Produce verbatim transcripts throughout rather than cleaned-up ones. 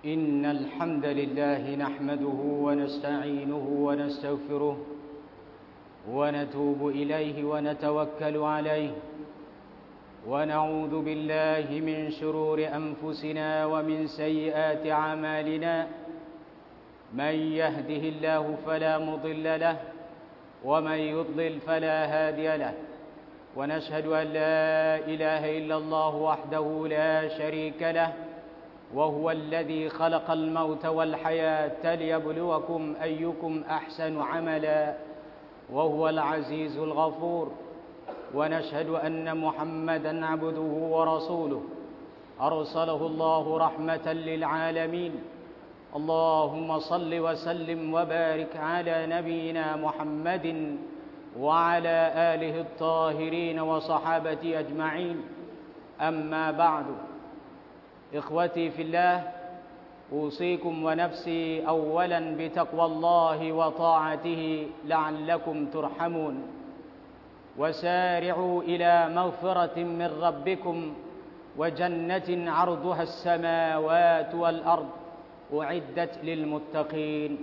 إن الحمد لله نحمده ونستعينه ونستغفره ونتوب إليه ونتوكل عليه ونعوذ بالله من شرور أنفسنا ومن سيئات أعمالنا من يهده الله فلا مضل له ومن يضلل فلا هادي له ونشهد أن لا إله إلا الله وحده لا شريك له وهو الذي خلق الموت والحياة ليبلوكم أيكم أحسن عملا وهو العزيز الغفور ونشهد أن محمدا عبده ورسوله أرسله الله رحمة للعالمين اللهم صل وسلم وبارك على نبينا محمد وعلى آله الطاهرين وصحابته أجمعين أما بعد إخوتي في الله أوصيكم ونفسي أولا بتقوى الله وطاعته لعلكم ترحمون وسارعوا إلى مغفرة من ربكم وجنة عرضها السماوات والأرض أعدت للمتقين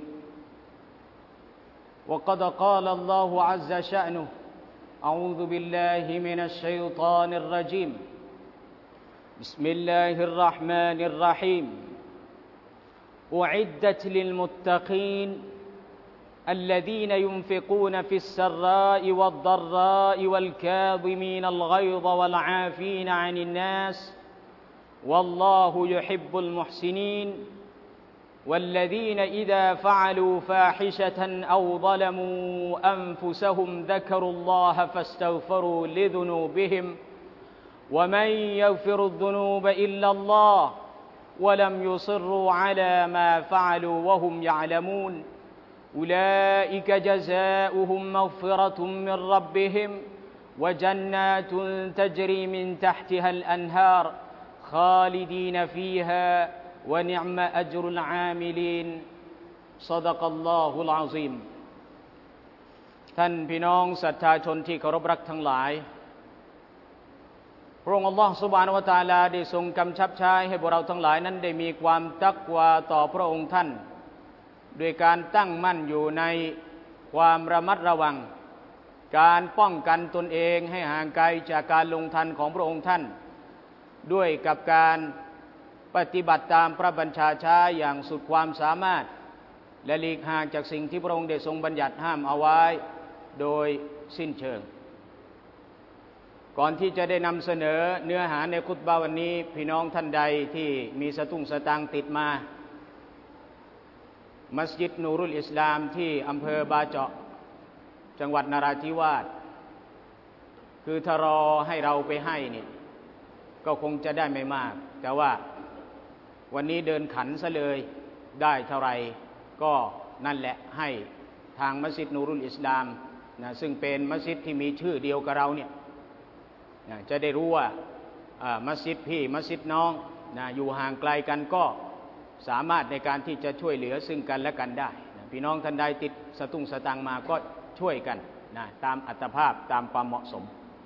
وقد قال الله عز شأنه أعوذ بالله من الشيطان الرجيم بسم الله الرحمن الرحيم أعدت للمتقين الذين ينفقون في السراء والضراء والكاظمين الغيظ والعافين عن الناس والله يحب المحسنين والذين إذا فعلوا فاحشة أو ظلموا أنفسهم ذكروا الله فاستغفروا لذنوبهم ومن يغفر الذنوب إلا الله ولم يصروا على ما فعلوا وهم يعلمون أولئك جزاؤهم مغفرة من ربهم وجنات تجري من تحتها الأنهار خالدين فيها ونعم أجر العاملين صدق الله العظيم ท่านพี่น้องศรัทธาชนที่เคารพรักทั้งหลายพระองค์อัลลอฮฺซุบฮานะฮูวะตะอาลาได้ทรงกำชับใช้ให้พวกเราทั้งหลายนั้นได้มีความตักวาต่อพระองค์ท่านโดยการตั้งมั่นอยู่ในความระมัดระวังการป้องกันตนเองให้ห่างไกลจากการลงทันของพระองค์ท่านด้วยกับการปฏิบัติตามพระบัญชาใช้อย่างสุดความสามารถและหลีกห่างจากสิ่งที่พระองค์ได้ทรงบัญญัติห้ามเอาไว้โดยสิ้นเชิงก่อนที่จะได้นำเสนอเนื้อหาในคุตบะห์วันนี้พี่น้องท่านใดที่มีสตุ้งสตางค์ติดมามัสยิดนูรุลอิสลามที่อำเภอบาเจาะจังหวัดนราธิวาสคือถ้ารอให้เราไปให้นี่ก็คงจะได้ไม่มากแต่ว่าวันนี้เดินขันซะเลยได้เท่าไรก็นั่นแหละให้ทางมัสยิดนูรุลอิสลามนะซึ่งเป็นมัสยิดที่มีชื่อเดียวกับเราเนี่ยนะจะได้รู้ว่ามัสยิดพี่มัสยิดน้องนะอยู่ห่างไกลกันก็สามารถในการที่จะช่วยเหลือซึ่งกันและกันได้นะพี่น้องท่านใดติดสตุ้งสตังมาก็ช่วยกันนะตามอัตภาพตามความเหมาะสม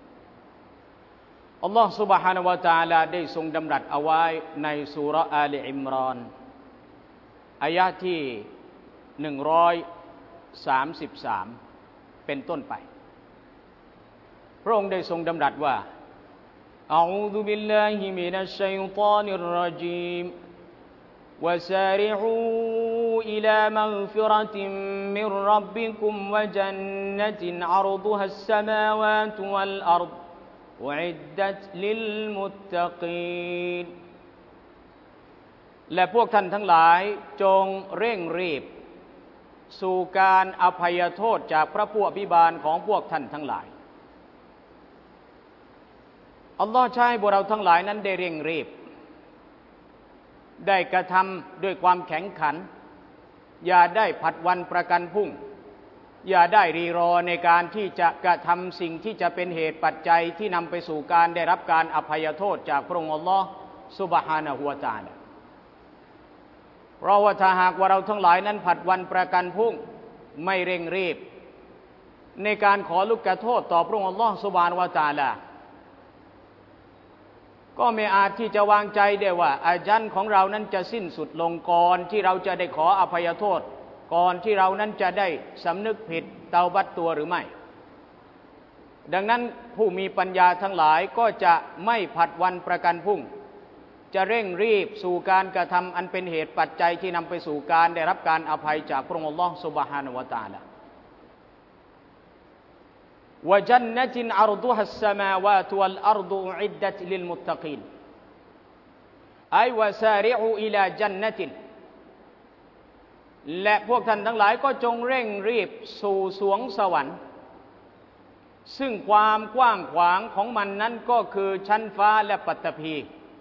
อัลลอฮฺ سبحانه และ تعالى ได้ทรงดำรัสเอาไว้ในซูเราะห์อาลีอิมรอนอายะห์ที่หนึ่งร้อยสามสิบสามเป็นต้นไปพระองค์ได้ทรงดำรัสว่าอะอูซุบิลลาฮิมินัชชัยฏอนิรเราะญีมวะซาริอูอิลามัฆฟิเราะติมมิรร็อบบิกุมวะญันนะตินอัรฎุฮัสสะมาวาตุวัลอัรฎอุอิดดัตลิลมุตตะกีนและพวกท่านทั้งหลายจงเร่งรีบสู่การอภัยโทษจากพระผู้อภิบาลของพวกท่านทั้งหลายอัลลอฮ์ใช้พวกเราทั้งหลายนั้นได้เร่งรีบได้กระทำด้วยความแข็งขันอย่าได้ผัดวันประกันพรุ่งอย่าได้รีรอในการที่จะกระทำสิ่งที่จะเป็นเหตุปัจจัยที่นำไปสู่การได้รับการอภัยโทษจากพระองค์อัลลอฮ์ซุบฮานะฮูวะตะอาลาเพราะว่าถ้าหากว่าเราทั้งหลายนั้นผัดวันประกันพรุ่งไม่เร่งรีบ ในการขอลูกกระโทษต่อพระองค์อัลลอฮฺซุบฮานะฮูวะตะอาลาก็ไม่อาจที่จะวางใจได้ว่าอาญันของเรานั้นจะสิ้นสุดลงก่อนที่เราจะได้ขออภัยโทษก่อนที่เรานั้นจะได้สำนึกผิดเตาบัตตัวหรือไม่ดังนั้นผู้มีปัญญาทั้งหลายก็จะไม่ผัดวันประกันพรุ่งจะเร่งรีบสู่การกระทำอันเป็นเหตุปัจจัยที่นำไปสู่การได้รับการอภัยจากพระองค์อัลลอฮฺซุบฮานะฮูวะตะอาลาวะญันนะตินอัรฎุฮัสสมาวาตุวัลอัรฎุอุอิดดัตลิลมุตตะกีนไอวะซาริอูอิลาญันนะตินและพวกท่านทั้งหลายก็จงเร่งรีบสู่สวงสวรรค์ซึ่งความกว้างขวางของมันนั้นก็คือชั้นฟ้าและปัตตภี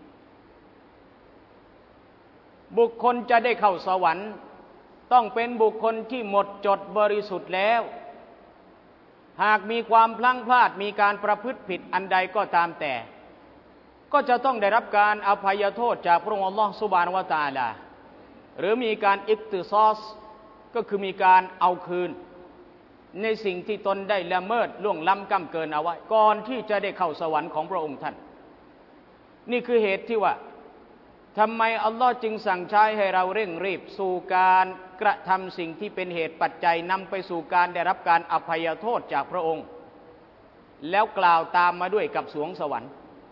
บุคคลจะได้เข้าสวรรค์ต้องเป็นบุคคลที่หมดจดบริสุทธิ์แล้วหากมีความพลั้งพลาดมีการประพฤติผิดอันใดก็ตามแต่ก็จะต้องได้รับการอภัยโทษจากพระองค์อัลลอฮฺซุบฮานะฮูวะตะอาลาหรือมีการอิกติซอสก็คือมีการเอาคืนในสิ่งที่ตนได้ละเมิดล่วงล้ำก้ำเกินเอาไว้ก่อนที่จะได้เข้าสวรรค์ของพระองค์ท่านนี่คือเหตุที่ว่าทำไมอัลลอฮ์จึงสั่งใช้ให้เราเร่งรีบสู่การกระทำสิ่งที่เป็นเหตุปัจจัยนำไปสู่การได้รับการอภัยโทษจากพระองค์แล้วกล่าวตามมาด้วยกับสวงสวรรค์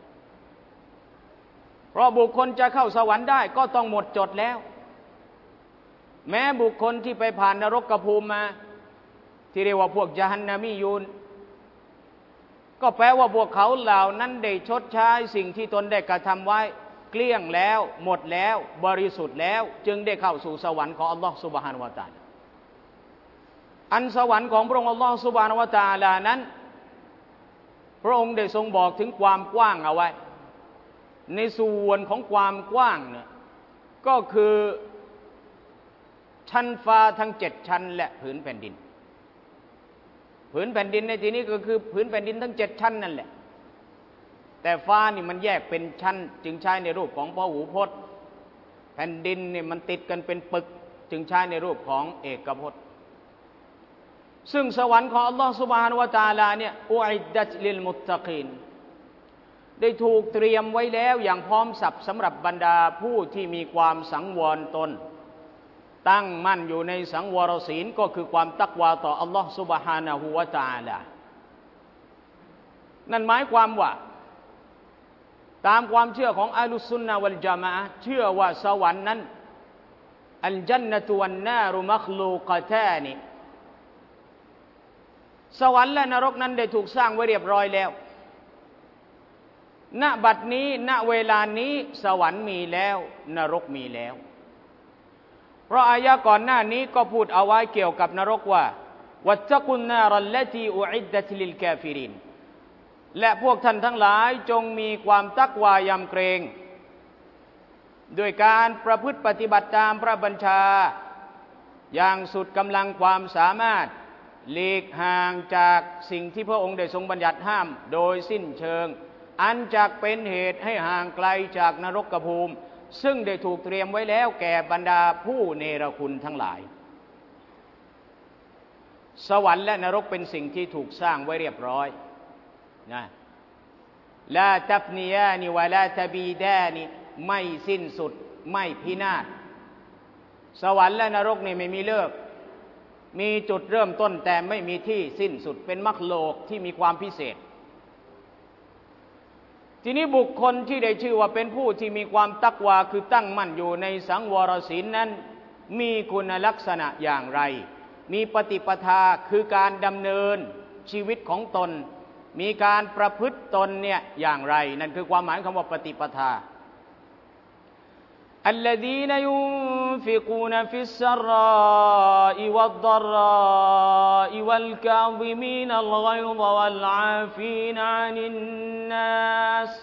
เพราะบุคคลจะเข้าสวรรค์ได้ก็ต้องหมดจดแล้วแม้บุคคลที่ไปผ่านนรกภูมิมาที่เรียกว่าพวกญะฮันนามียูนก็แปลว่าพวกเขาเหล่านั้นได้ชดใช้สิ่งที่ตนได้กระทำไว้เกลี้ยงแล้วหมดแล้วบริสุทธิ์แล้วจึงได้เข้าสู่สวรรค์ของอัลลอฮฺซุบฮานะฮูวะตะอาลาอันสวรรค์ของพระองค์อัลลอฮฺซุบฮานะฮูวะตะอาลานั้นพระองค์ได้ทรงบอกถึงความกว้างเอาไว้ในส่วนของความกว้างเนี่ยก็คือชั้นฟ้าทั้งเจ็ดชั้นและผืนแผ่นดินผืนแผ่นดินในที่นี้ก็คือผืนแผ่นดินทั้งเจ็ดชั้นนั่นแหละแต่ฟ้านี่มันแยกเป็นชั้นจึงใช้ในรูปของพหูพจน์แผ่นดินเนี่ยมันติดกันเป็นปึกจึงใช้ในรูปของเอกพจน์ซึ่งสวรรค์ของอัลลอฮฺซุบฮานะฮูวะตะอาลาเนี่ยอุอิดดัตลิลมุตตะกีนได้ถูกเตรียมไว้แล้วอย่างพร้อมสับสำหรับบรรดาผู้ที่มีความสังวรตนตั้งมั่นอยู่ในสังวรศีลก็คือความตักวาต่ออัลลอฮฺซุบฮานะฮูวะตะอาลานั่นหมายความว่าตามความเชื่อของอะห์ลุสซุนนะฮ์วัลญะมาอะห์เชื่อว่าสวรรค์นั้นอัลญันนะตุวันนารุมัคลูกะตานิสวรรค์และนรกนั้นได้ถูกสร้างไว้เรียบร้อยแล้วณบัดนี้ณเวลานี้สวรรค์มีแล้วนรกมีแล้วเพราะอายะก่อนหน้านี้ก็พูดเอาไว้เกี่ยวกับนรกว่าวัตตะกุนนารัลลตีอุอิดดัตลิลกาฟิรินและพวกท่านทั้งหลายจงมีความตักวายำเกรงด้วยการประพฤติปฏิบัติตามพระบัญชาอย่างสุดกำลังความสามารถหลีกห่างจากสิ่งที่พระองค์ได้ทรงบัญญัติห้ามโดยสิ้นเชิงอันจักเป็นเหตุให้ห่างไกลจากนรกภูมิซึ่งได้ถูกเตรียมไว้แล้วแก่บรรดาผู้เนรคุณทั้งหลายสวรรค์และนรกเป็นสิ่งที่ถูกสร้างไว้เรียบร้อยนะลาตัฟนียานิวะลาตบีดานิไม่สิ้นสุดไม่พินาศสวรรค์และนรกนี่ไม่มีเลิกมีจุดเริ่มต้นแต่ไม่มีที่สิ้นสุดเป็นมัคโลกที่มีความพิเศษทีนี้บุคคลที่ได้ชื่อว่าเป็นผู้ที่มีความตักวาคือตั้งมั่นอยู่ในสังวรศีลนั้นมีคุณลักษณะอย่างไรมีปฏิปทาคือการดำเนินชีวิตของตนมีการประพฤติตนเนี่ยอย่างไรนั่นคือความหมายคำว่าปฏิปทาالذين ينفقون في السراء والضراء والكاظمين الغيظ والعافين عن الناس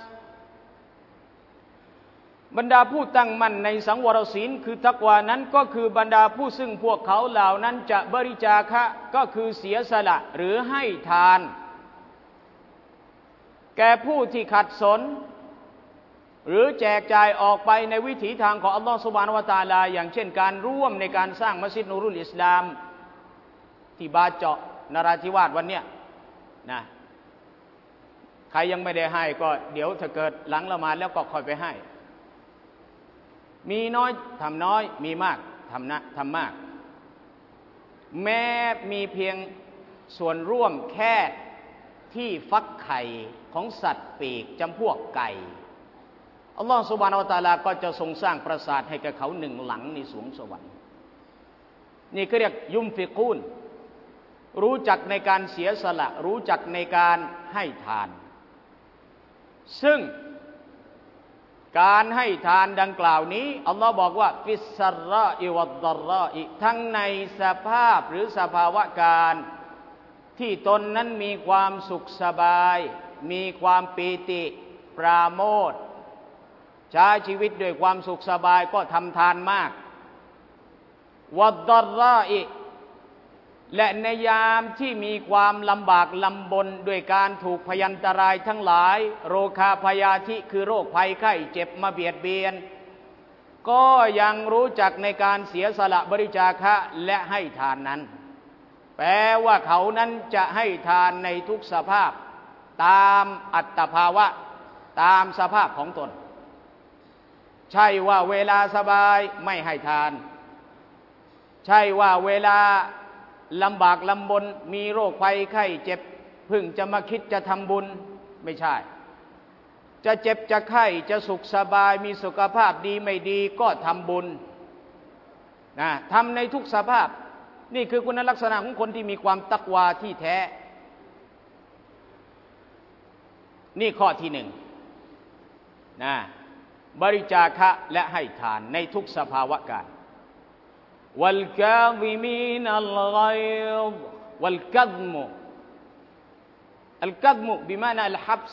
บรรดาผู้ตั้งมั่นในสังวรศีลคือตักวานั้นก็คือบรรดาผู้ซึ่งพวกเขาเหล่านั้นจะบริจาคะก็คือเสียสละหรือให้ทานแก่ผู้ที่ขัดสนหรือแจกจ่ายออกไปในวิถีทางของอัลลอฮฺซุบฮานะฮูวะตะอาลาอย่างเช่นการร่วมในการสร้างมัสยิดนูรุลอิสลามที่บาเจาะนราธิวาสวันเนี้ยนะใครยังไม่ได้ให้ก็เดี๋ยวถ้าเกิดหลังละหมาดแล้วก็ค่อยไปให้มีน้อยทำน้อยมีมากทำนะทำมากแม้มีเพียงส่วนร่วมแค่ที่ฟักไข่ของสัตว์ปีกจำพวกไก่อัลลอฮฺซุบฮานะฮูวะตะอาลาก็จะทรงสร้างปราสาทให้กับเขาหนึ่งหลังในสวงสวรรค์นี่ก็เรียกยุมฟิกูนรู้จักในการเสียสละรู้จักในการให้ทานซึ่งการให้ทานดังกล่าวนี้อัลลอฮ์บอกว่าฟิสซัรราอิวัดดัรราอิทั้งในสภาพหรือสภาวะการที่ตนนั้นมีความสุขสบายมีความปีติปราโมทย์ใช้ชีวิตด้วยความสุขสบายก็ทำทานมากวัดดัรราอิและในยามที่มีความลำบากลำบนด้วยการถูกพยันตรายทั้งหลายโรคาพยาธิคือโรคภัยไข้เจ็บมาเบียดเบียนก็ยังรู้จักในการเสียสละบริจาคะและให้ทานนั้นแปลว่าเขานั้นจะให้ทานในทุกสภาพตามอัตภาวะตามสภาพของตนใช่ว่าเวลาสบายไม่ให้ทานใช่ว่าเวลาลำบากลำบนมีโรคภัยไข้เจ็บเพิ่งจะมาคิดจะทำบุญไม่ใช่จะเจ็บจะไข้จะสุขสบายมีสุขภาพดีไม่ดีก็ทำบุญนะทำในทุกสภาพนี่คือคุณลักษณะของคนที่มีความตักวาที่แท้นี่ข้อที่หนึ่งนะบริจาคะและให้ทานในทุกสภาวะการوالكاظمين الغيظ والكظم الكظم بمعنى الحبس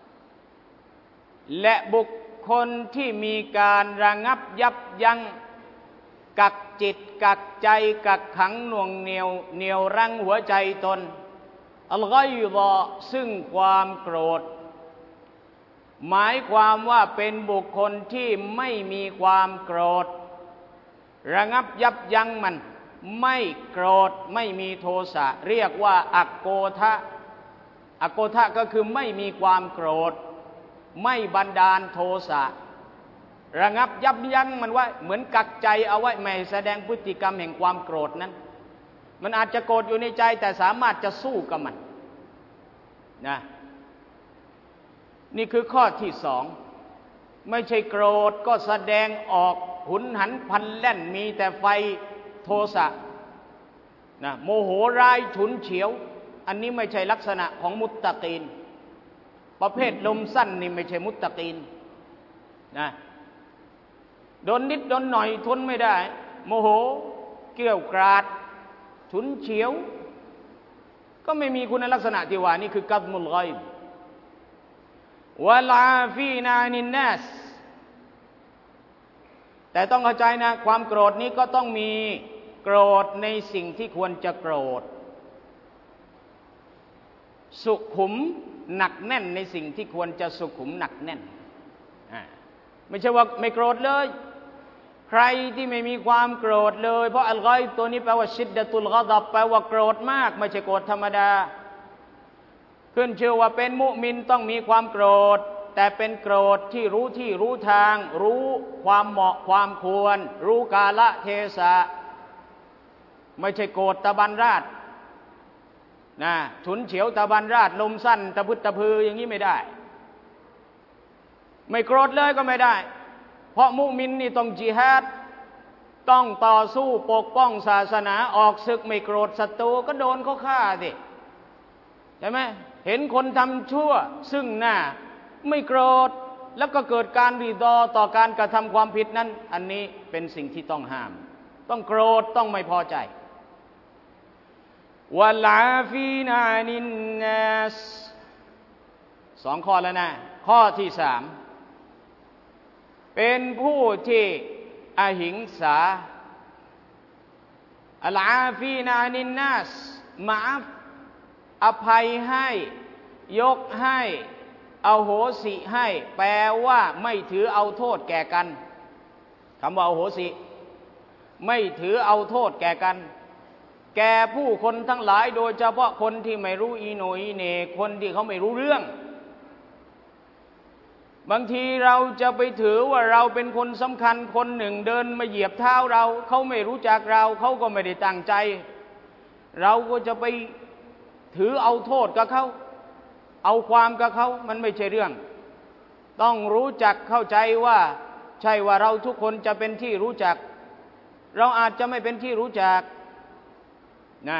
และบุคคลที่มีการระงับยับยั้งกักจิตกักใจกักขังหน่วงเหนียวเหนี่ยวรั้งหัวใจตนอัลฆอยฎอซึ่งความโกรธหมายความว่าเป็นบุคคลที่ไม่มีความโกรธระงับยับยั้งมันไม่โกรธไม่มีโทสะเรียกว่าอักโกทะอักโกทะก็คือไม่มีความโกรธไม่บันดาลโทสะระงับยับยั้งมันไว้เหมือนกักใจเอาไว้ไม่แสดงพฤติกรรมแห่งความโกรธนั้นมันอาจจะโกรธอยู่ในใจแต่สามารถจะสู้กับมันนะนี่คือข้อที่สองไม่ใช่โกรธก็แสดงออกหุนหันพลันแล่นมีแต่ไฟโทสะนะโมโหร้ายฉุนเฉียวอันนี้ไม่ใช่ลักษณะของมุตตะกีนประเภทลมสั้นนี่ไม่ใช่มุตตะกีนนะโดนนิดโดนหน่อยทนไม่ได้โมโหเกรี้ยวกราดฉุนเฉียวก็ไม่มีคุณลักษณะที่ว่านี่คือกัฎมุลฆอยบวะลาฟีนานินนัสแต่ต้องเข้าใจนะความโกรธนี้ก็ต้องมีโกรธในสิ่งที่ควรจะโกรธสุขุมหนักแน่นในสิ่งที่ควรจะสุขุมหนักแน่นไม่ใช่ว่าไม่โกรธเลยใครที่ไม่มีความโกรธเลยเพราะอัลฆอยบตัวนี้แปลว่าชิดดะตุลฆอฎอบแปลว่าโกรธมากไม่ใช่โกรธธรรมดาขึ้นชื่อว่าเป็นมุมินต้องมีความโกรธแต่เป็นโกรธที่รู้ที่รู้ทางรู้ความเหมาะความควรรู้กาลเทศะไม่ใช่โกรธตะบันราดนะฉุนเฉียวตะบันราดลมสั้นตะพึดตะพืออย่างนี้ไม่ได้ไม่โกรธเลยก็ไม่ได้เพราะมุมินนี่ต้องจิฮาดต้องต่อสู้ปกป้องศาสนาออกศึกไม่โกรธศัตรูก็โดนเขาฆ่าสิใช่ไหมเห็นคนทำชั่วซึ่งหน้าไม่โกรธแล้วก็เกิดการรีดอต่อการกระทำความผิดนั้นอันนี้เป็นสิ่งที่ต้องห้ามต้องโกรธต้องไม่พอใจวะลาฟีนานินนัสสองข้อแล้วนะข้อที่สามเป็นผู้ที่อหิงสาอัลอาฟีนานินนัสมาฟอภัยให้ยกให้เอาโหสิให้แปลว่าไม่ถือเอาโทษแก่กันคำว่าเอาโหสิไม่ถือเอาโทษแก่กันแก่ผู้คนทั้งหลายโดยเฉพาะคนที่ไม่รู้อีโหนอีเหน่คนที่เขาไม่รู้เรื่องบางทีเราจะไปถือว่าเราเป็นคนสำคัญคนหนึ่งเดินมาเหยียบเท้าเราเขาไม่รู้จักเราเขาก็ไม่ได้ตั้งใจเราก็จะไปถือเอาโทษกับเขาเอาความกับเขามันไม่ใช่เรื่องต้องรู้จักเข้าใจว่าใช่ว่าเราทุกคนจะเป็นที่รู้จักเราอาจจะไม่เป็นที่รู้จักนะ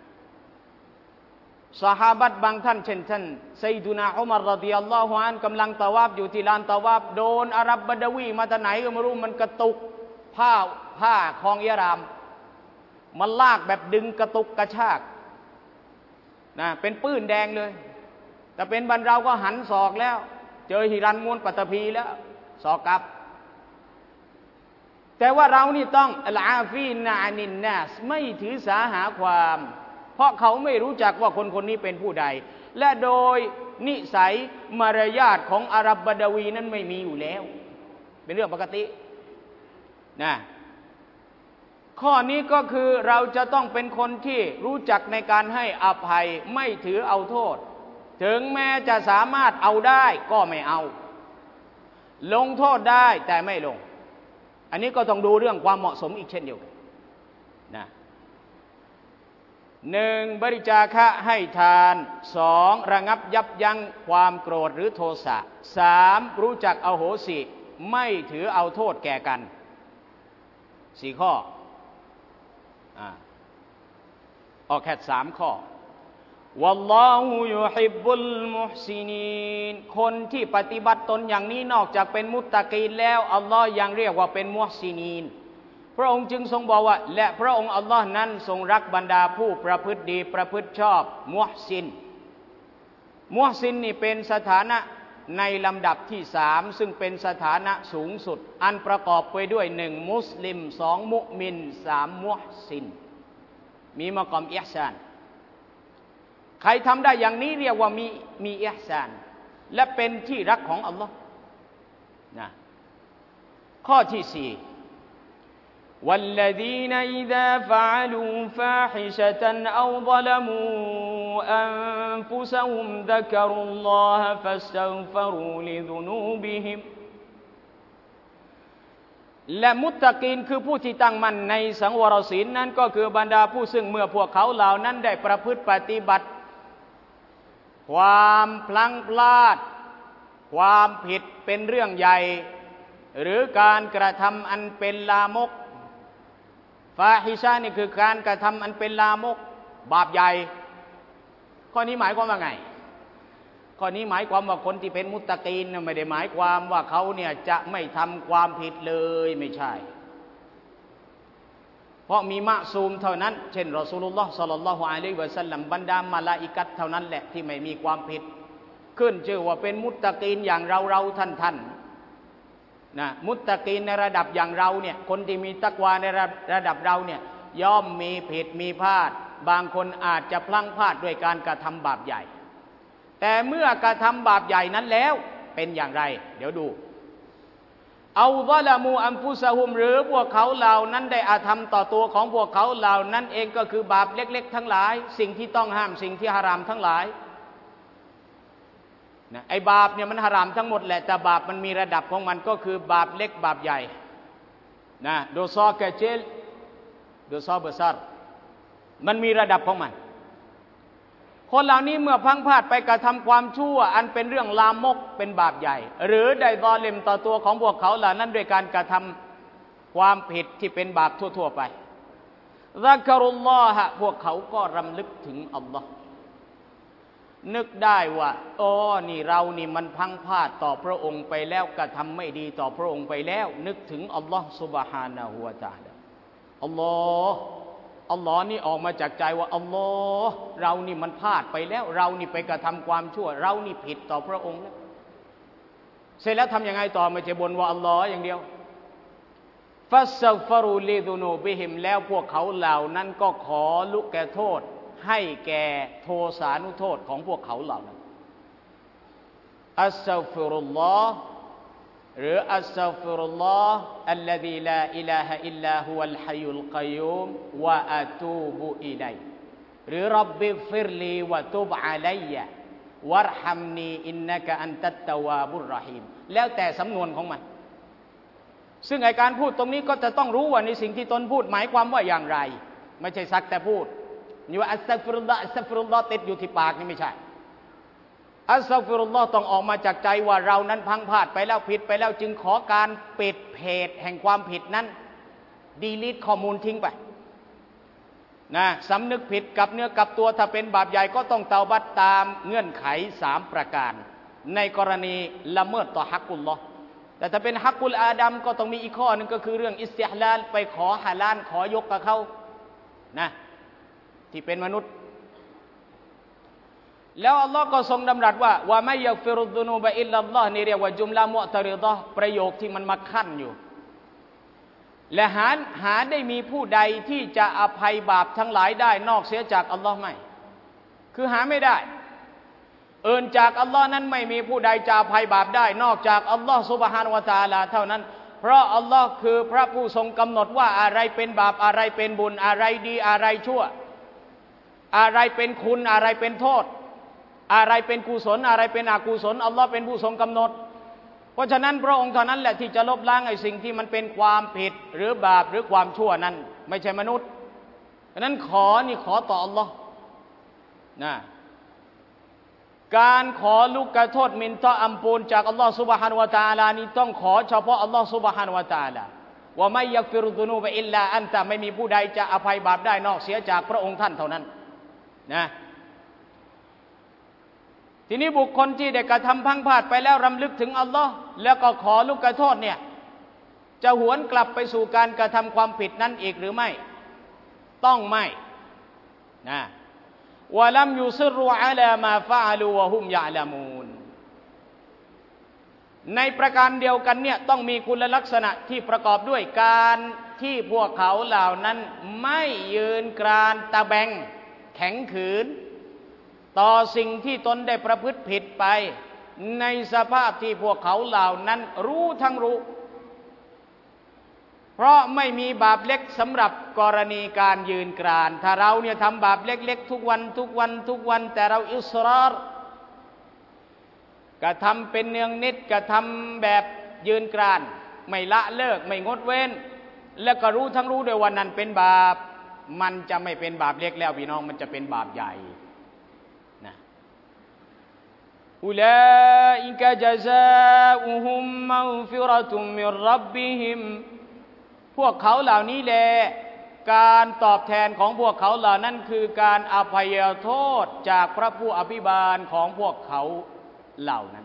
ซอฮาบะห์บางท่านเช่นท่านซัยดุนาอุมัรรอฎิยัลลอฮุอันฮุกำลังตะวาฟอยู่ที่ลานตะวาฟโดนอาหรับบะดาวีมาจากไหนก็ไม่รู้มันกระตุกผ้าผ้าของอิหรามมันลากแบบดึงกระตุกกระชากนะเป็นปื้นแดงเลยแต่เป็นบรรเราก็หันศอกแล้วเจอฮิรันม้วนปัตตภีแล้วศอกกลับแต่ว่าเรานี่ต้องอัลอาฟีนะอานินนัสไม่ถือสาหาความเพราะเขาไม่รู้จักว่าคนคนนี้เป็นผู้ใดและโดยนิสัยมารยาทของอาหรับบะดาวีนั้นไม่มีอยู่แล้วเป็นเรื่องปกตินะข้อนี้ก็คือเราจะต้องเป็นคนที่รู้จักในการให้อภัยไม่ถือเอาโทษถึงแม้จะสามารถเอาได้ก็ไม่เอาลงโทษได้แต่ไม่ลงอันนี้ก็ต้องดูเรื่องความเหมาะสมอีกเช่นเดียวกันนะหนึ่งบริจาคให้ทานสองระงับยับยั้งความโกรธหรือโทสะสามรู้จักอโหสิไม่ถือเอาโทษแก่กันสี่ข้ออ่าออกแค่สามข้อวัลลอฮุยุฮิบบุลมุฮซินีนคนที่ปฏิบัติตนอย่างนี้นอกจากเป็นมุตตะกีนแล้วอัลลอฮ์ยังเรียกว่าเป็นมุฮซินีนพระองค์จึงทรงบอกว่าและพระองค์อัลลอฮ์นั้นทรงรักบรรดาผู้ประพฤติดีประพฤติชอบมุฮซินมุฮซินนี่เป็นสถานะในลำดับที่สามซึ่งเป็นสถานะสูงสุดอันประกอบไปด้วยหนึ่งมุสลิมสองมุมินสามมุฮซินมีมากอมอิห์ซานใครทำได้อย่างนี้เรียกว่ามีมีอิห์ซานและเป็นที่รักของอัลลอฮ์นะข้อที่สี่والذين إذا فعلوا فاحشة أو ظلموا أنفسهم ذكروا الله فاستغفروا لذنوبهم และมุตตะกีนคือผู้ที่ตั้งมั่นในสังวรศีลนั้นก็คือบรรดาผู้ซึ่งเมื่อพวกเขาเหล่านั้นได้ประพฤติปฏิบัติความพลั้งพลาดความผิดเป็นเรื่องใหญ่หรือการกระทำอันเป็นลามกฟาฮิชานี่คือการกระทำอันเป็นลามกบาปใหญ่ข้อนี้หมายความว่าไงข้อนี้หมายความว่าคนที่เป็นมุตตะกีนไม่ได้หมายความว่าเขาเนี่ยจะไม่ทำความผิดเลยไม่ใช่เพราะมีมะซูมเท่านั้นเช่นรอซูลุลลอฮ์ศ็อลลัลลอฮุอะลัยฮิวะซัลลัมบรรดามะลาอิกะฮ์เท่านั้นแหละที่ไม่มีความผิดขึ้นชื่อว่าเป็นมุตตะกีนอย่างเราเราท่านท่านนะมุตตะกีนในระดับอย่างเราเนี่ยคนที่มีตักวาในระดับเราเนี่ยย่อมมีผิดมีพลาดบางคนอาจจะพลั้งพลาดด้วยการกระทำบาปใหญ่แต่เมื่อกระทำบาปใหญ่นั้นแล้วเป็นอย่างไรเดี๋ยวดูเอาซะละมูอันฟุซะฮุมหรือพวกเขาเหล่านั้นได้อาธรรมต่อตัวของพวกเขาเหล่านั้นเองก็คือบาปเล็กๆทั้งหลายสิ่งที่ต้องห้ามสิ่งที่ฮารามทั้งหลายนะไอ้บาปเนี่ยมันฮารามทั้งหมดแหละแต่บาปมันมีระดับของมันก็คือบาปเล็กบาปใหญ่นะโดซอเกเจลโดซอเบซาร์มันมีระดับของมันคนเหล่านี้เมื่อพลั้งพลาดไปกระทำความชั่วอันเป็นเรื่องลามกเป็นบาปใหญ่หรือได้ซอลิมต่อตัวของพวกเขาเหล่านั้นด้วยการกระทำความผิดที่เป็นบาปทั่วๆไปซักรุลลอฮะพวกเขาก็รำลึกถึงอัลลอฮ์นึกได้ว่าอ๋อนี่เรานี่มันพลั้งพลาดต่อพระองค์ไปแล้วกระทำไม่ดีต่อพระองค์ไปแล้วนึกถึงอัลลอฮ์ซุบฮานะฮูวะตะอาลาอัลลอฮ์อัลลอฮ์นี่ออกมาจากใจว่าอัลลอฮ์เรานี่มันพลาดไปแล้วเรานี่ไปกระทำความชั่วเรานี่ผิดต่อพระองค์แล้วเสร็จแล้วทำยังไงต่อไม่ใช่บ่นว่าอัลลอฮ์อย่างเดียวฟัสซักฟารูลิซุนูบิฮิมแล้วพวกเขาเหล่านั้นก็ขอลุแก่โทษให้แก่โทสานุโทษของพวกเขาเหล่านั้นอัสซักฟิรุลลอฮ์หรืออัสตัฆฟิรุลลอฮ์อัลลซีลาอิลาฮะอิลลาฮุวัลฮัยยุลกัยยูมวะอะตูบุอิลัยหรือร็อบบิฆฟิรลีวะตุบอะลัยยะวะรฮัมนีอินนะกะอันตัตตะวาบุรเราะฮีมแล้วแต่สำนวนของมันซึ่งไอการพูดตรงนี้ก็จะต้องรู้ว่าในสิ่งที่ตนพูดหมายความว่าอย่างไรไม่ใช่สักแต่พูดนี่ว่าอัสตัฆฟิรุลลอฮ์อัสตัฆฟิรุลลอฮ์ติดอยู่ที่ปากนี่ไม่ใช่อัสตัฆฟิรุลลอฮ์ต้องออกมาจากใจว่าเรานั้นพังพลาดไปแล้วผิดไปแล้วจึงขอการปิดเพจแห่งความผิดนั้นดีลีทข้อมูลทิ้งไปนะสำนึกผิดกับเนื้อกับตัวถ้าเป็นบาปใหญ่ก็ต้องเตาบัตตามเงื่อนไขสามประการในกรณีละเมิดต่อฮักกุลลอฮ์แต่ถ้าเป็นฮักกุลอาดัมก็ต้องมีอีกข้อหนึ่งก็คือเรื่องอิสติฮลาลไปขอฮาลาลขอยกกับเขานะที่เป็นมนุษย์แล้วอัลลอฮ์ก็ทรงดำรัสว่าว่าไม่ยักฟิรุดดุนูบะอิลลัลลอฮ์นี่เรียกว่าจุมลามุอ์ตะริฎะห์ประโยคที่มันมาขั้นอยู่และหาหาได้มีผู้ใดที่จะอภัยบาปทั้งหลายได้นอกเสียจากอัลลอฮ์ไม่คือหาไม่ได้เอื่นจากอัลลอฮ์นั้นไม่มีผู้ใดจะอภัยบาปได้นอกจากอัลลอฮ์ซุบฮานะฮูวะตะอาลาเท่านั้นเพราะอัลลอฮ์คือพระผู้ทรงกำหนดว่าอะไรเป็นบาปอะไรเป็นบุญอะไรดีอะไรชั่วอะไรเป็นคุณอะไรเป็นโทษอะไรเป็นกุศลอะไรเป็นอกุศลอัลลอฮ์เป็นผู้ทรงกำหนดเพราะฉะนั้นพระองค์เท่านั้นแหละที่จะลบล้างไอ้สิ่งที่มันเป็นความผิดหรือบาปหรือความชั่วนั้นไม่ใช่มนุษย์เพราะนั้นขอนี่ขอต่ออัลลอฮ์นะการขอลูกกระโทษมินตออัมปูนจากอัลลอฮ์ซุบฮานะฮูวะตะอาลานี่ต้องขอเฉพาะอัลลอฮ์ซุบฮานะฮูวะตะอาลาว่าไม่ยักฟิรุดุนูบะอิลลาอันตะไม่มีผู้ใดจะอภัยบาปได้นอกเสียจากพระองค์ท่านเท่านั้นนะทีนี้บุคคลที่ได้กระทำพังพลาดไปแล้วรำลึกถึงอัลลอฮ์แล้วก็ขอลูกกระโทษเนี่ยจะหวนกลับไปสู่การกระทำความผิดนั้นอีกหรือไม่ต้องไม่นะวะลัมยุซิรุอะลามาฟะอะลูวะฮุมยะละมูนในประการเดียวกันเนี่ยต้องมีคุณลักษณะที่ประกอบด้วยการที่พวกเขาเหล่านั้นไม่ยืนกรานตะแบงแข็งขืนต่อสิ่งที่ตนได้ประพฤติผิดไปในสภาพที่พวกเขาเหล่านั้นรู้ทั้งรู้เพราะไม่มีบาปเล็กสำหรับกรณีการยืนกรานถ้าเราเนี่ยทำบาปเล็กๆทุกวันทุกวันทุกวันแต่เราอิสรารกระทำเป็นเนืองนิดกระทำแบบยืนกรานไม่ละเลิกไม่งดเว้นแล้วก็รู้ทั้งรู้ด้วยวันนั้นเป็นบาปมันจะไม่เป็นบาปเล็กแล้วพี่น้องมันจะเป็นบาปใหญ่อุลาอิกะญะซาอุฮุมมัฆฟิเราะตุมมิรร็อบบิฮิมพวกเขาเหล่านี้แลการตอบแทนของพวกเขาเหล่านั้นคือการอภัยโทษจากพระผู้อภิบาลของพวกเขาเหล่านั้น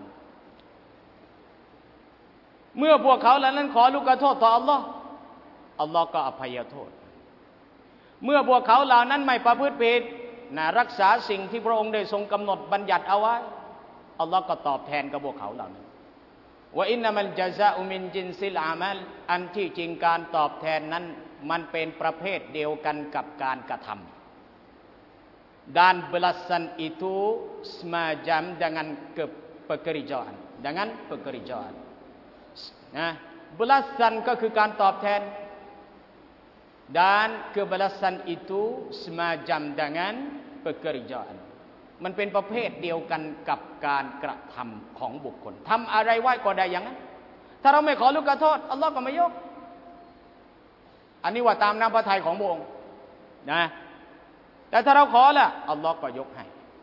เมื่อพวกเขาเหล่านั้นขอลูกขอโทษต่ออัลลอฮ์อัลลอฮ์ก็อภัยโทษเมื่อพวกเขาเหล่านั้นไม่ประพฤติผิดนะรักษาสิ่งที่พระองค์ได้ทรงกำหนดบัญญัติเอาไว้อัลลอฮ์ก็ตอบแทนกับพวกเขาเหล่านั้นว่าอินนัมัลญะซาอุมินจินซิลอามัลอันที่จริงการตอบแทนนั้นมันเป็นประเภทเดียวกันกับการกระทำdan belasan itu semacam dengan ke pekerjaan dengan pekerjaan นะ belasan ก็คือการตอบแทน dan kebelasan itu semacam dengan pekerjaanมันเป็นประเภทเดียวกันกับการกระทำของบุคคลทำอะไรไว้ก็ได้อย่างนั้นถ้าเราไม่ขอลูกขอโทษอัลลอฮ์ก็ไม่ยกอันนี้ว่าตามน้ำพระทัยของพระองค์นะแต่ถ้าเราขอล่ะอัลลอฮ์ก็ยกให้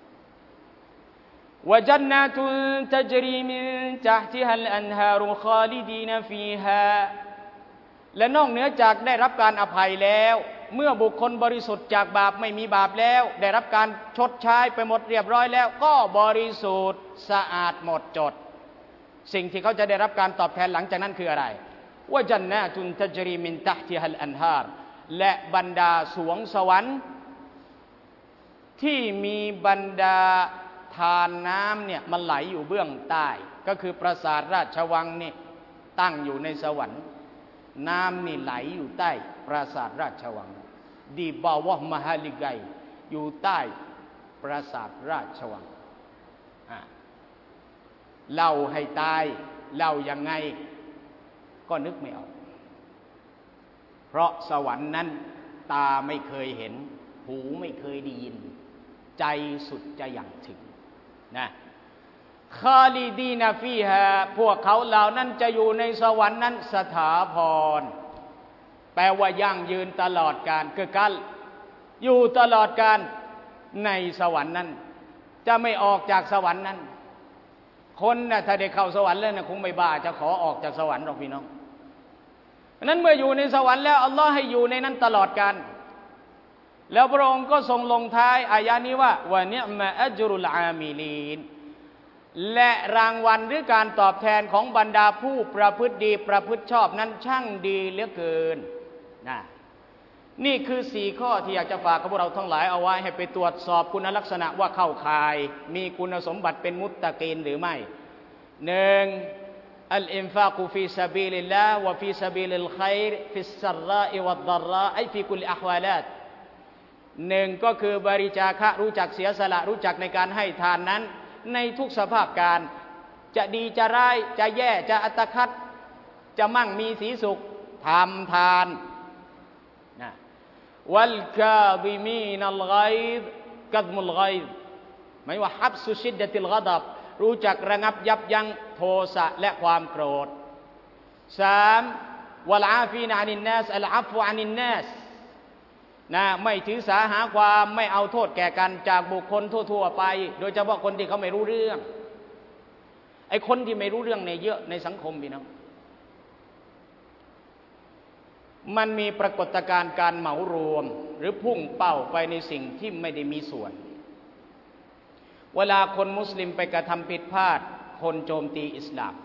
วะญันนาตุนตัจรีมินตัห์ติฮัลอันฮารุคอลิดีนฟีฮาและนอกเหนือจากได้รับการอภัยแล้วเมื่อบุคคลบริสุทธิ์จากบาปไม่มีบาปแล้วได้รับการชดใช้ไปหมดเรียบร้อยแล้วก็บริสุทธิ์สะอาดหมดจดสิ่งที่เขาจะได้รับการตอบแทนหลังจากนั้นคืออะไรว่าจันนะตุนตัจรีมินตัห์ติฮัลอันฮาร์และบรรดาสวงสวรรค์ที่มีบรรดาทานน้ำเนี่ยมันไหลอยู่เบื้องใต้ก็คือปราสาทราชวังนี่ตั้งอยู่ในสวรรค์น้ำนี่ไหลอยู่ใต้ปราสาทราชวังดีบาวะมหาลิไกอยู่ใต้ปราสาทราชวังเล่าให้ตายเล่ายังไงก็นึกไม่ออกเพราะสวรรค์นั้นตาไม่เคยเห็นหูไม่เคยได้ยินใจสุดจะอย่างถึงนะคาลิดีนาฟีฮาพวกเขาเหล่านั้นจะอยู่ในสวรรค์นั้นสถาพรแปลว่ายั่งยืนตลอดกาลคือการอยู่ตลอดกาลในสวรรค์นั้นจะไม่ออกจากสวรรค์นั้นคนน่ะถ้าได้เข้าสวรรค์แล้วนะคงไม่บ้าจะขอออกจากสวรรค์หรอกพี่น้องนั้นเมื่ออยู่ในสวรรค์แล้วอัลลอฮ์ให้อยู่ในนั้นตลอดกาลแล้วพระองค์ก็ทรงลงท้ายอายะนี้ว่าวะนิอ์มะอัจรุลอามิลีนและรางวัลหรือการตอบแทนของบรรดาผู้ประพฤติดีประพฤติชอบนั้นช่างดีเหลือเกินนะนี่คือสี่ข้อที่อยากจะฝากกับพวกเราทั้งหลายเอาไว้ให้ไปตรวจสอบคุณลักษณะว่าเข้าข่ายมีคุณสมบัติเป็นมุตตะกีนหรือไม่หนึ่งอัลอินฟากุฟีซาบิลิลลาฮ์วะฟีซาบิลิลค็อยรฟิสซัรราอิวัดฎอรราไอฟีกุลอะฮวาลาตหนึ่งก็คือบริจาครู้จักเสียสละรู้จักในการให้ทานนั้นในทุกสภาพการจะดีจะร้ายจะแย่จะอัตคัดจะมั่งมีสีสุขทำทานนะวัลกาซิมีนัลฆอยซกัซมุลฆอยซหมายว่าฮับซุชิดดะติลฆฎอบรู้จักระงับยับยั้งโทสะและความโกรธสามวัลอาฟีนอานินนัสอัลอัฟวะอานินนัสนะไม่ถือสาหาความไม่เอาโทษแก่กันจากบุคคลทั่วๆไปโดยเฉพาะคนที่เขาไม่รู้เรื่องไอ้คนที่ไม่รู้เรื่องเนี่ยเยอะในสังคมพี่น้องมันมีปรากฏการณ์การเหมารวมหรือพุ่งเป้าไปในสิ่งที่ไม่ได้มีส่วนเวลาคนมุสลิมไปกระทำผิดพลาดคนโจมตีอิสลาม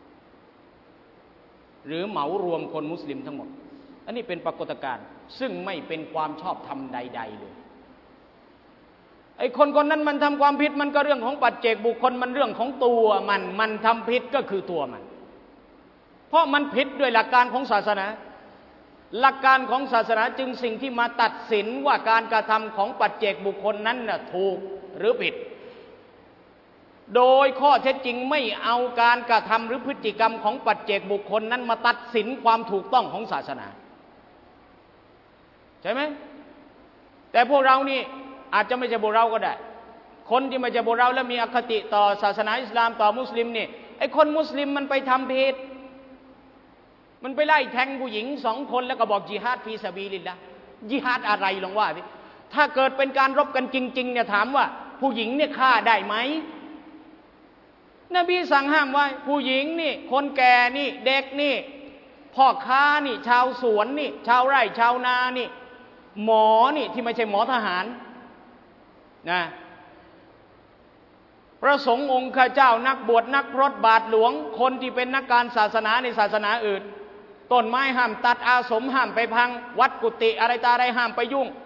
หรือเหมารวมคนมุสลิมทั้งหมดอันนี้เป็นปรากฏการณ์ซึ่งไม่เป็นความชอบธรรมใดๆเลยไอ้คนคนนั้นมันทำความผิดมันก็เรื่องของปัจเจกบุคคลมันเรื่องของตัวมันมันทำผิดก็คือตัวมันเพราะมันผิดด้วยหลักการของศาสนาหลักการของศาสนาจึงสิ่งที่มาตัดสินว่าการกระทำของปัจเจกบุคคลนั้นน่ะถูกหรือผิดโดยข้อเท็จจริงไม่เอาการกระทำหรือพฤติกรรมของปัจเจกบุคคลนั้นมาตัดสินความถูกต้องของศาสนาใช่ไหมแต่พวกเรานี่อาจจะไม่ใช่พวกเราก็ได้คนที่ไม่ใช่พวกเราแล้วมีอคติต่อศาสนาอิสลามต่อมุสลิมนี่ไอ้คนมุสลิมมันไปทำผิดมันไปไล่แทงผู้หญิงสองคนแล้วก็บอกจิฮาดฟีซะบีลิลละห์จิฮาดอะไรลองว่าสิถ้าเกิดเป็นการรบกันจริงๆเนี่ยถามว่าผู้หญิงเนี่ยฆ่าได้ไหมนบีสั่งห้ามไว้ผู้หญิงนี่คนแก่นี่เด็กนี่พ่อค้านี่ชาวสวนนี่ชาวไร่ชาวนานี่หมอนี่ที่ไม่ใช่หมอทหารนะพระสงฆ์องค์ข้าเจ้านักบวชนักพรตบาทหลวงคนที่เป็นนักการศาสนาในศาสนาอื่นต้นไม้ห้ามตัดอาสมห้ามไปพังวัดกุฏิอะไรตาอะไรห้ามไปยุ่ง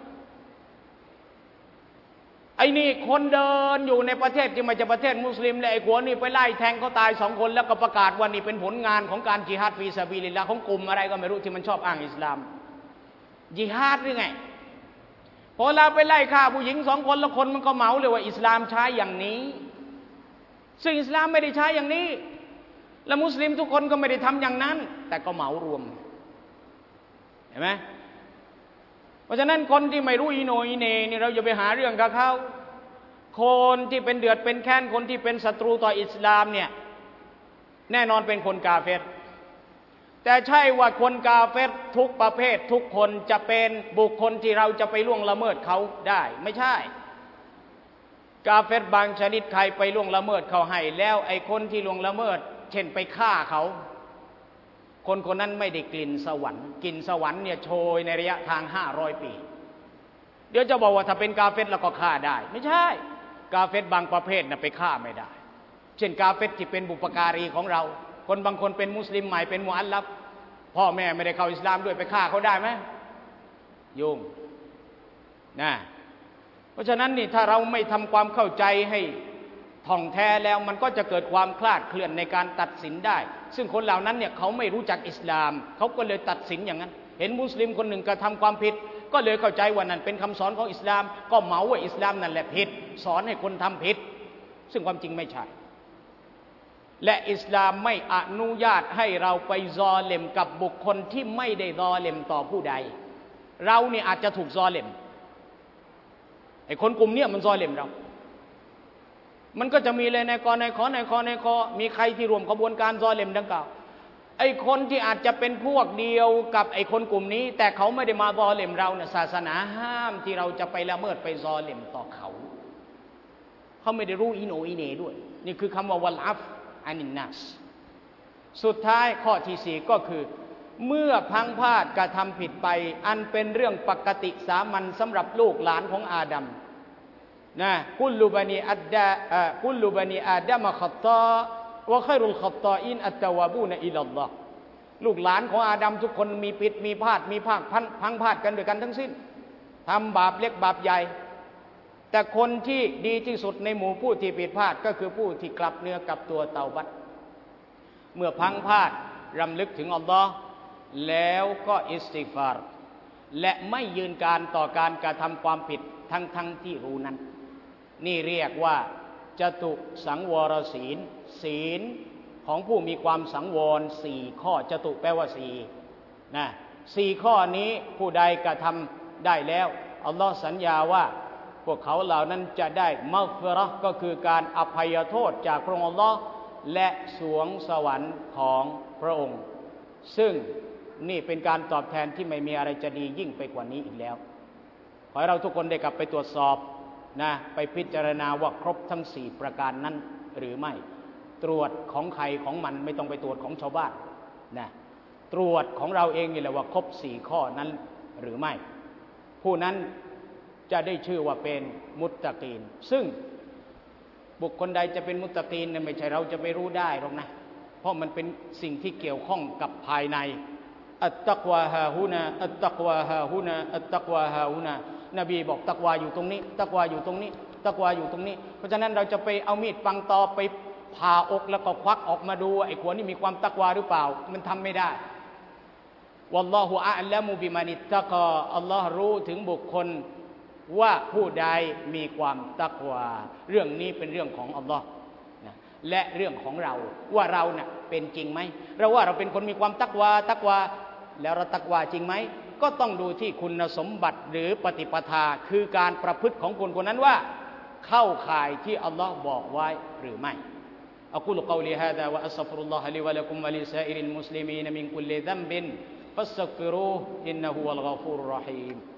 ไอ้นี่คนเดินอยู่ในประเทศที่ไม่ใช่ประเทศมุสลิมเลยไอ้หัวนี่ไปไล่แทงเขาตายสองคนแล้วก็ประกาศว่านี่เป็นผลงานของการจิฮาดฟีซะบีลิลลาห์ของกลุ่มอะไรก็ไม่รู้ที่มันชอบอ้างอิสลามจิฮาดหรือไงพอเราไปไล่ฆ่าผู้หญิงสองคนแล้วคนมันก็เหมาเลยว่าอิสลามใช้อย่างนี้ซึ่งอิสลามไม่ได้ใช้อย่างนี้และมุสลิมทุกคนก็ไม่ได้ทำอย่างนั้นแต่ก็เหมารวมเห็นไหมเพราะฉะนั้นคนที่ไม่รู้อีโหนอีเหน่นี่เราอย่าไปหาเรื่องกับเขาคนที่เป็นเดือดเป็นแค้นคนที่เป็นศัตรูต่ออิสลามเนี่ยแน่นอนเป็นคนกาเฟรแต่ใช่ว่าคนกาเฟรทุกประเภททุกคนจะเป็นบุคคลที่เราจะไปล่วงละเมิดเขาได้ไม่ใช่กาเฟรบางชนิดใครไปล่วงละเมิดเขาให้แล้วไอ้คนที่ล่วงละเมิดเช่นไปฆ่าเขาคนคนนั้นไม่ได้กลิ่นสวรรค์กลิ่นสวรรค์เนี่ยโชยในระยะทางห้าร้อยปีเดี๋ยวจะบอกว่าถ้าเป็นกาเฟรแล้วก็ฆ่าได้ไม่ใช่กาเฟรบางประเภทน่ะไปฆ่าไม่ได้เช่นกาเฟรที่เป็นบุปการีของเราคนบางคนเป็นมุสลิมใหม่เป็นมุอัลลัฟพ่อแม่ไม่ได้เข้าอิสลามด้วยไปฆ่าเขาได้ไหมยุ่งนะเพราะฉะนั้นนี่ถ้าเราไม่ทำความเข้าใจให้ท่องแท้แล้วมันก็จะเกิดความคลาดเคลื่อนในการตัดสินได้ซึ่งคนเหล่านั้นเนี่ยเขาไม่รู้จักอิสลามเขาก็เลยตัดสินอย่างนั้นเห็นมุสลิมคนหนึ่งกระทำความผิดก็เลยเข้าใจว่านั่นเป็นคำสอนของอิสลามก็เหมาว่าอิสลามนั่นแหละผิดสอนให้คนทำผิดซึ่งความจริงไม่ใช่และอิสลามไม่อนุญาตให้เราไปซอเลมกับบุคคลที่ไม่ได้ซอเลมต่อผู้ใดเราเนี่ยอาจจะถูกซอเลมไอ้คนกลุ่มเนี้ยมันซอเลมเรามันก็จะมีเลยในกอในขอในคอในคอมีใครที่รวมขบวนการซอลิมดังกล่าวไอ้คนที่อาจจะเป็นพวกเดียวกับไอ้คนกลุ่มนี้แต่เขาไม่ได้มาซอลิมเราเนี่ยศาสนาห้ามที่เราจะไปละเมิดไปซอลิมต่อเขาเขาไม่ได้รู้อิโนอิเนด้วยนี่คือคำว่าวัลอัฟอานินนัสสุดท้ายข้อที่สี่ก็คือเมื่อพังพลาดกระทำผิดไปอันเป็นเรื่องปกติสามัญสำหรับลูกหลานของอาดัมนะกุลลุบานีอัดดากุลลุบานีอาดัมขัตตาวะค็อยรุลขัตตออินอัตตะวาบูนอิลัลลอฮ์ลูกหลานของอาดัมทุกคนมีผิดมีพลาดมีพลาดพังพลาดกันด้วยกันทั้งสิ้นทำบาปเล็กบาปใหญ่แต่คนที่ดีที่สุดในหมู่ผู้ที่ผิดพลาดก็คือผู้ที่กลับเนื้อกลับตัวเตาบัตเมื่อพังพลาดรำลึกถึงอัลลอฮ์แล้วก็อิสติฆฟารและไม่ยืนการต่อการกระทำความผิดทั้งทั้งที่รู้นั้นนี่เรียกว่าจตุสังวรศีลศีลของผู้มีความสังวรสี่ข้อจตุแปลว่าสี่นะสี่ข้อนี้ผู้ใดกระทำได้แล้วอัลลอฮ์สัญญาว่าพวกเขาเหล่านั้นจะได้มัฆฟิเราะห์ก็คือการอภัยโทษจากพระองค์อัลลอฮ์และสวงสวรรค์ของพระองค์ซึ่งนี่เป็นการตอบแทนที่ไม่มีอะไรจะดียิ่งไปกว่านี้อีกแล้วขอให้เราทุกคนได้กลับไปตรวจสอบนะไปพิจารณาว่าครบทั้งสี่ประการนั้นหรือไม่ตรวจของใครของมันไม่ต้องไปตรวจของชาวบ้านนะตรวจของเราเองนี่แหละว่าครบสี่ข้อนั้นหรือไม่ผู้นั้นจะได้ชื่อว่าเป็นมุตตะกีนซึ่งบุคคลใดจะเป็นมุตตะกีนเนี่ยไม่ใช่เราจะไปรู้ได้หรอกนะเพราะมันเป็นสิ่งที่เกี่ยวข้องกับภายในอัตตักวาฮาฮุนาอัตตักวาฮาฮุนาอัตตักวาฮาฮุนานบีบอกตักวาอยู่ตรงนี้ตักวาอยู่ตรงนี้ตักวาอยู่ตรงนี้เพราะฉะนั้นเราจะไปเอามีดปังตอไปผ่าอกแล้วก็ควักออกมาดูไอ้ขวดนี่มีความตักวาหรือเปล่ามันทำไม่ได้วัลลอฮุอะลัมุบิมานิตตะกออัลลอฮ์รู้ถึงบุคคลว่าผู้ใดมีความตักวาเรื่องนี้เป็นเรื่องของอัลลอฮ์นะและเรื่องของเราว่าเราเนี่ยเป็นจริงไหมเราว่าเราเป็นคนมีความตักวาตักวาแล้วเราตักวาจริงไหมก็ต้องดูที่คุณสมบัติหรือปฏิปทาคือการประพฤติของคนคนนั้นว่าเข้าข่ายที่อัลลอฮ์บอกไว้หรือไม่อะกูลุกอลีฮาซา วะอัสตัฆฟิรุลลอฮะลิวะละกุมวะลิซาอิริลมุสลิมีนมินกุลลิซัมบินฟัสตัฆฟิรูฮ์อินนะฮูวัลฆอฟูรุรเราะฮีม